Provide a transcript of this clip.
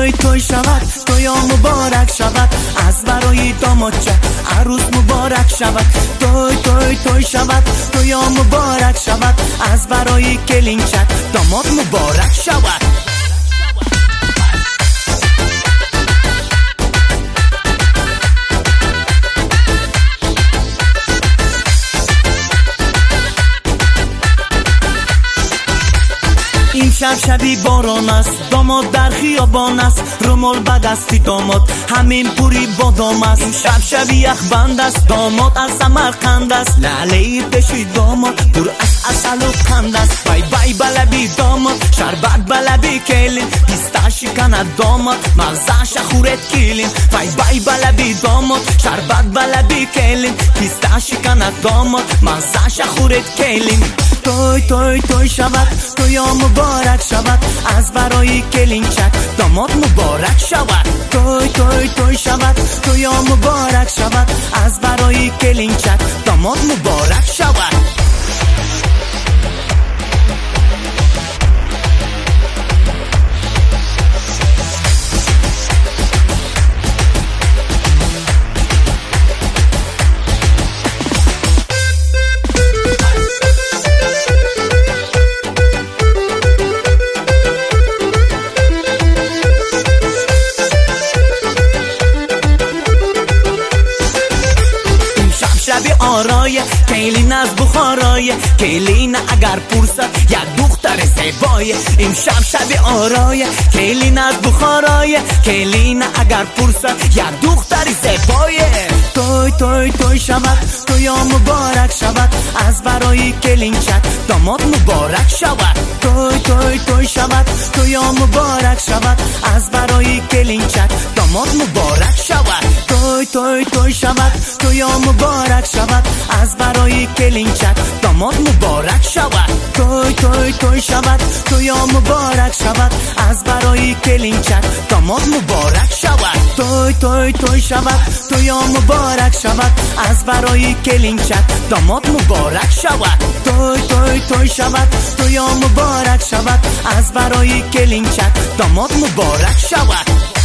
توی توی شود، توی مبارک شود، از برای داماد چه عروس مبارک شود. توی توی توی شود، توی مبارک شود، از برای کلینچک داماد مبارک شود. این شب شبی باران است، داماد در خیابان است، رومال بدستی داماد همین پوری بادام است. این شب شبی یخبند است، داماد از سمرقند است، لعله پشی داماد پر از عسل و قند است. بای بای بلبی داماد، شربت بلبی کلین، پیستاش کند داماد، مغزش خورت کلین. بای بای بلبی داماد، شربت بلبی کلین، پیستاش کند داماد، مغزش خورت کلین. توی توی توی شود، توی مبارک شود، از برای کلینچک داماد مبارک شود. توی توی توی شود، توی مبارک شود، از برای کلینچک داماد مبارک شود. شبی آرای کلین از بخارای، کلین اگر پرسد یک دختر زیبای. این شب شبی آرای کلین از بخارای، کلین اگر پرسد یک دختر زیبای. توی توی توی شود، توی مبارک شود، از برای کلینچک داماد مبارک شود. توی توی توی شود، توی مبارک شود، از برای کلینچک داماد مبارک شود. توی توی توی شود، توی مبارک شود، از برای کلینچک داماد مبارک شود. توی توی توی شود، توی مبارک شود، از برای کلینچک داماد مبارک شود. توی توی توی شود، توی مبارک شود، از برای کلینچک داماد مبارک شود. توی توی توی شود، توی مبارک شود، از برای کلینچک داماد مبارک شود.